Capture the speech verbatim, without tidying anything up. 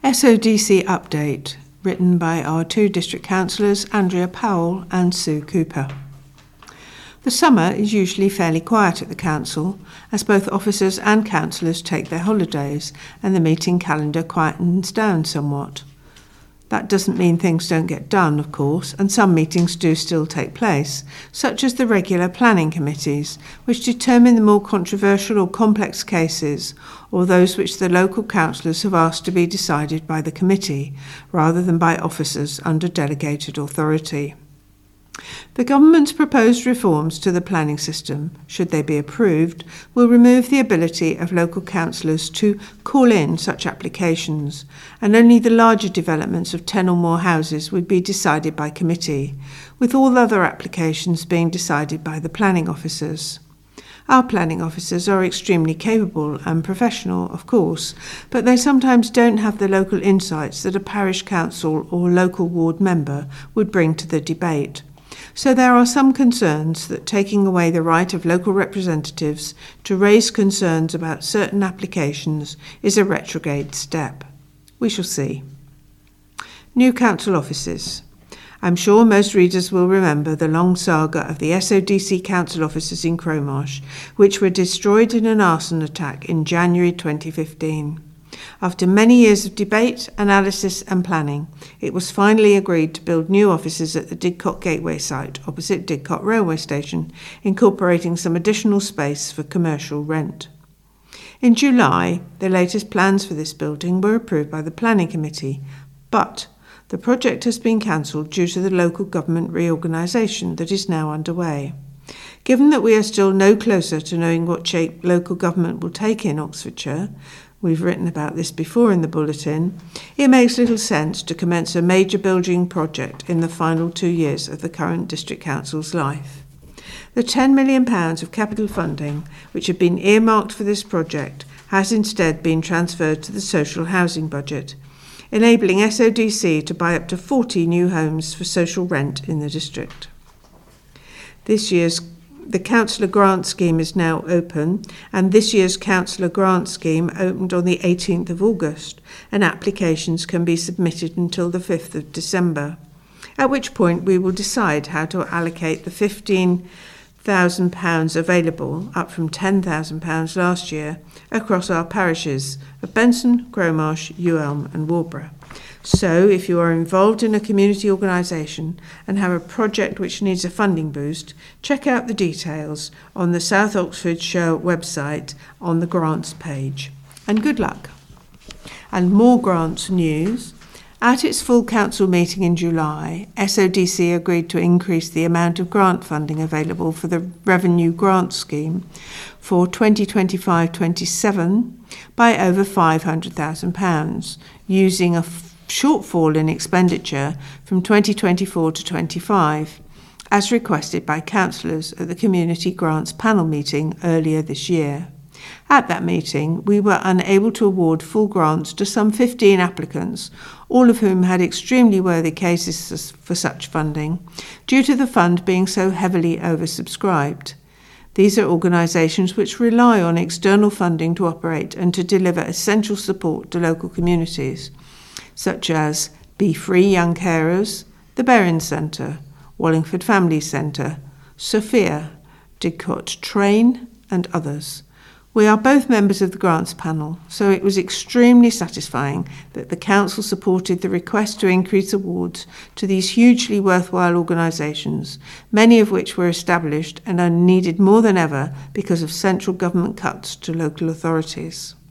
S O D C Update, written by our two district councillors, Andrea Powell and Sue Cooper. The summer is usually fairly quiet at the council, as both officers and councillors take their holidays and the meeting calendar quietens down somewhat. That doesn't mean things don't get done, of course, and some meetings do still take place, such as the regular planning committees, which determine the more controversial or complex cases, or those which the local councillors have asked to be decided by the committee, rather than by officers under delegated authority. The government's proposed reforms to the planning system, should they be approved, will remove the ability of local councillors to call in such applications, and only the larger developments of ten or more houses would be decided by committee, with all other applications being decided by the planning officers. Our planning officers are extremely capable and professional, of course, but they sometimes don't have the local insights that a parish council or local ward member would bring to the debate. So there are some concerns that taking away the right of local representatives to raise concerns about certain applications is a retrograde step. We shall see. New council offices. I'm sure most readers will remember the long saga of the S O D C council offices in Cromarsh, which were destroyed in an arson attack in January twenty fifteen. After many years of debate, analysis and planning, it was finally agreed to build new offices at the Didcot Gateway site opposite Didcot Railway Station, incorporating some additional space for commercial rent. In July, the latest plans for this building were approved by the Planning Committee, but the project has been cancelled due to the local government reorganisation that is now underway. Given that we are still no closer to knowing what shape local government will take in Oxfordshire, we've written about this before in the bulletin, it makes little sense to commence a major building project in the final two years of the current district council's life. The ten million pounds of capital funding, which had been earmarked for this project, has instead been transferred to the social housing budget, enabling S O D C to buy up to forty new homes for social rent in the district. This year's The Councillor Grant Scheme is now open, and this year's Councillor Grant Scheme opened on the eighteenth of August, and applications can be submitted until the fifth of December, at which point we will decide how to allocate the fifteen thousand pounds available, up from ten thousand pounds last year, across our parishes of Benson, Cromarsh, Ulm and Warborough. So, if you are involved in a community organisation and have a project which needs a funding boost, check out the details on the South Oxfordshire website on the grants page. And good luck. And more grants news. At its full council meeting in July, S O D C agreed to increase the amount of grant funding available for the Revenue Grant Scheme for twenty twenty-five twenty-seven by over five hundred thousand pounds, using a shortfall in expenditure from twenty twenty-four to twenty-five, as requested by councillors at the Community Grants Panel meeting earlier this year. At that meeting, we were unable to award full grants to some fifteen applicants, all of whom had extremely worthy cases for such funding, due to the fund being so heavily oversubscribed. These are organisations which rely on external funding to operate and to deliver essential support to local communities, such as Be Free Young Carers, the Berrin Centre, Wallingford Family Centre, Sophia, Didcot Train and others. We are both members of the grants panel, so it was extremely satisfying that the council supported the request to increase awards to these hugely worthwhile organisations, many of which were established and are needed more than ever because of central government cuts to local authorities.